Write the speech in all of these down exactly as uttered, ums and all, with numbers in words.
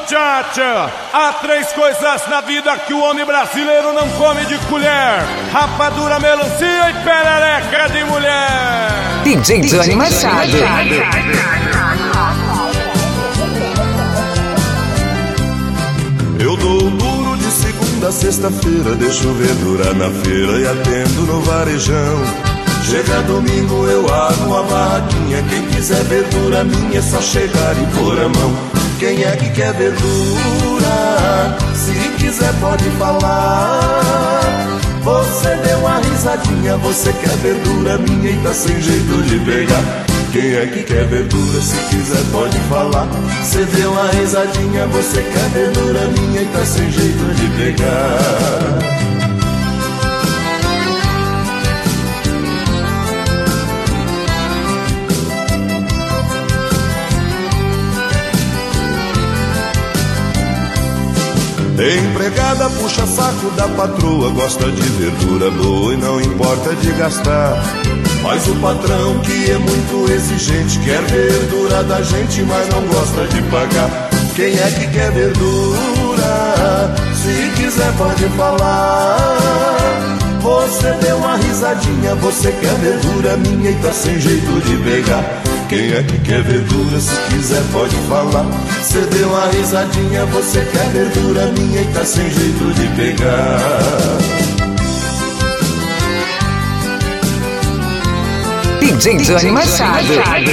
Muchacha, há três coisas na vida que o homem brasileiro não come de colher: rapadura, melancia e perereca de mulher. D J Johnny Machado. Eu dou duro de segunda a sexta-feira, deixo verdura na feira e atendo no varejão. Chega domingo eu abro uma barraquinha, quem quiser verdura minha é só chegar e pôr a mão. Quem é que quer verdura? Se quiser pode falar. Você deu uma risadinha, você quer verdura minha e tá sem jeito de pegar. Quem é que quer verdura? Se quiser pode falar. Você deu uma risadinha, você quer verdura minha e tá sem jeito de pegar. Empregada puxa saco da patroa, gosta de verdura boa e não importa de gastar. Mas o patrão que é muito exigente quer verdura da gente, mas não gosta de pagar. Quem é que quer verdura? Se quiser pode falar. Você deu uma risadinha, você quer verdura minha e tá sem jeito de pegar. Quem é que quer verdura? Se quiser pode falar. Você deu uma risadinha, você quer verdura minha e tá sem jeito de pegar. D J Johnny Machado.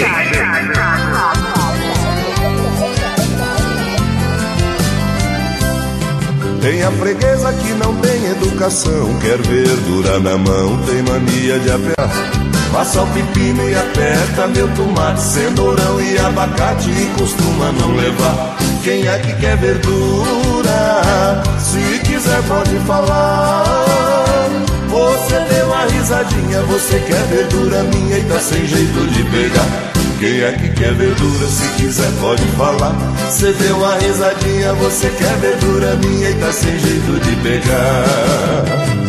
Tem a freguesa que não tem educação, quer verdura na mão, tem mania de apertar. Passa o pepino e aperta meu tomate, cenourão e abacate e costuma não levar. Quem é que quer verdura? Se quiser pode falar. Você deu uma risadinha, você quer verdura minha e tá sem jeito de pegar. Quem é que quer verdura? Se quiser pode falar. Você deu uma risadinha, você quer verdura minha e tá sem jeito de pegar.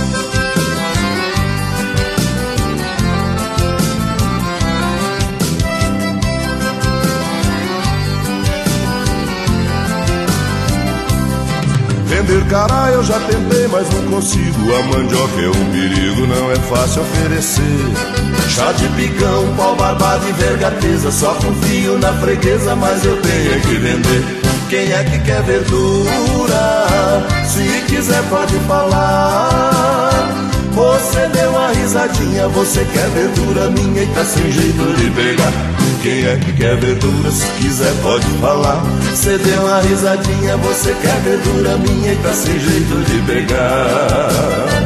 Vender cará eu já tentei, mas não consigo. A mandioca é um perigo, não é fácil oferecer. Chá de picão, pau barbado e vergateza, só confio na freguesa, mas eu tenho que vender. Quem é que quer verdura? Se quiser pode falar. Você deu uma risadinha, você quer verdura minha e tá sem jeito de pegar. Quem é que quer verdura? Se quiser pode falar. Você deu uma risadinha, você quer verdura minha e tá sem jeito de pegar.